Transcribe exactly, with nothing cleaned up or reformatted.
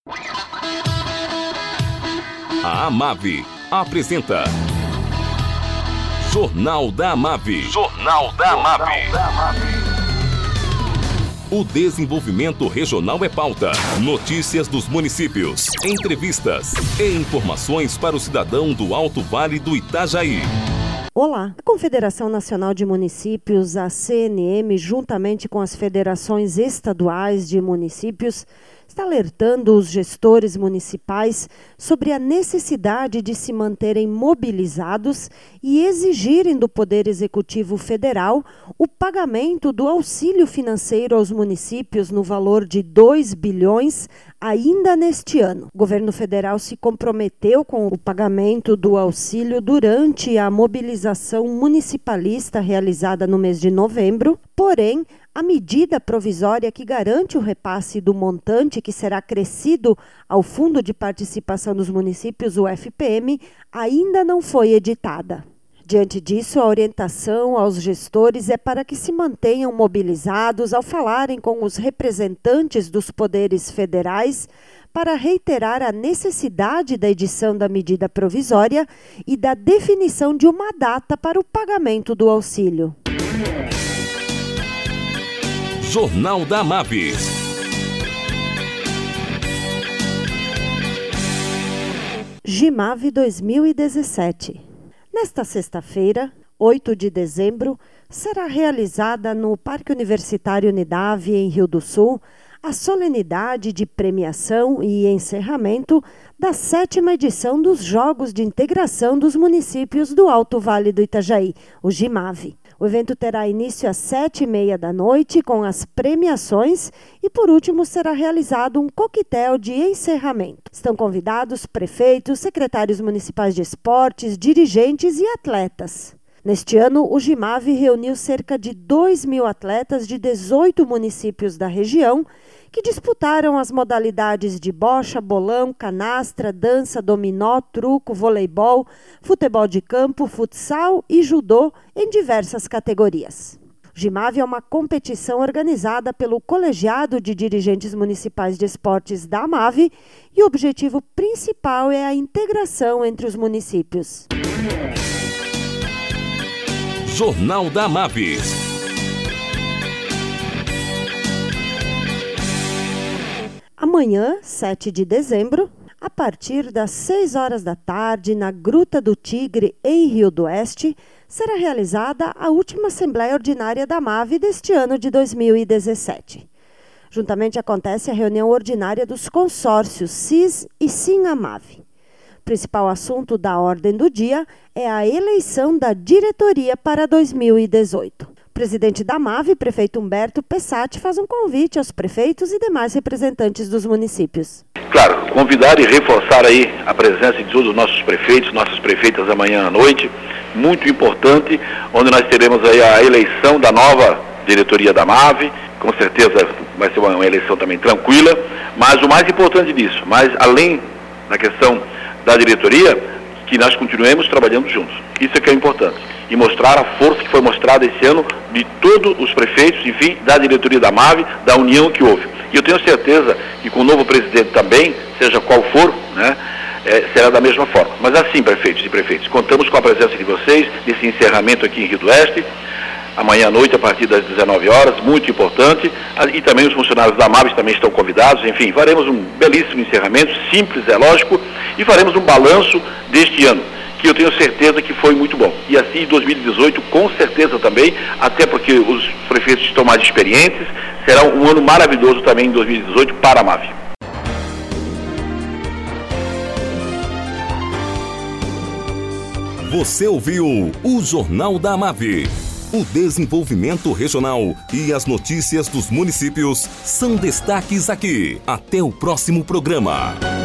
A Amave apresenta Jornal da Amave. Jornal da Amave. O desenvolvimento regional é pauta. Notícias dos municípios, entrevistas e informações para o cidadão do Alto Vale do Itajaí. Olá, a Confederação Nacional de Municípios, a C N M, juntamente com as federações estaduais de municípios, está alertando os gestores municipais sobre a necessidade de se manterem mobilizados e exigirem do Poder Executivo Federal o pagamento do auxílio financeiro aos municípios no valor de dois bilhões ainda neste ano. O governo federal se comprometeu com o pagamento do auxílio durante a mobilização municipalista realizada no mês de novembro, porém, a medida provisória que garante o repasse do montante que será acrescido ao Fundo de Participação dos Municípios, o F P M, ainda não foi editada. Diante disso, a orientação aos gestores é para que se mantenham mobilizados ao falarem com os representantes dos poderes federais para reiterar a necessidade da edição da medida provisória e da definição de uma data para o pagamento do auxílio. Jornal da Amave. Gimave dois mil e dezessete. Nesta sexta-feira, oito de dezembro, será realizada no Parque Universitário Unidade, em Rio do Sul, a solenidade de premiação e encerramento da sétima edição dos Jogos de Integração dos Municípios do Alto Vale do Itajaí, o Gimave. O evento terá início às sete e meia da noite com as premiações e, por último, será realizado um coquetel de encerramento. Estão convidados prefeitos, secretários municipais de esportes, dirigentes e atletas. Neste ano, o Gimave reuniu cerca de dois mil atletas de dezoito municípios da região que disputaram as modalidades de bocha, bolão, canastra, dança, dominó, truco, voleibol, futebol de campo, futsal e judô em diversas categorias. O Gimave é uma competição organizada pelo Colegiado de Dirigentes Municipais de Esportes da Amave e o objetivo principal é a integração entre os municípios. Jornal da Amave. Amanhã, sete de dezembro, a partir das seis horas da tarde, na Gruta do Tigre, em Rio do Oeste, será realizada a última Assembleia Ordinária da Amave deste ano de dois mil e dezessete. Juntamente acontece a reunião ordinária dos consórcios C I S e Sim Amave. O principal assunto da ordem do dia é a eleição da diretoria para dois mil e dezoito. O presidente da Amave, prefeito Humberto Pessati, faz um convite aos prefeitos e demais representantes dos municípios. Claro, convidar e reforçar aí a presença de todos os nossos prefeitos, nossas prefeitas amanhã à noite, muito importante, onde nós teremos aí a eleição da nova diretoria da Amave. Com certeza vai ser uma eleição também tranquila, mas o mais importante disso, mas além da questão da diretoria, que nós continuemos trabalhando juntos. Isso é que é importante. E mostrar a força que foi mostrada esse ano de todos os prefeitos, enfim, da diretoria da Amave, da união que houve. E eu tenho certeza que com o novo presidente também, seja qual for, né, é, será da mesma forma. Mas assim, prefeitos e prefeitas, contamos com a presença de vocês, desse encerramento aqui em Rio do Oeste, amanhã à noite, a partir das dezenove horas, muito importante, e também os funcionários da Amave também estão convidados, enfim, faremos um belíssimo encerramento, simples, é lógico, e faremos um balanço deste ano, que eu tenho certeza que foi muito bom. E assim, em dois mil e dezoito, com certeza também, até porque os prefeitos estão mais experientes, será um ano maravilhoso também em dois mil e dezoito para a Amave. Você ouviu o Jornal da Amave. O desenvolvimento regional e as notícias dos municípios são destaques aqui. Até o próximo programa.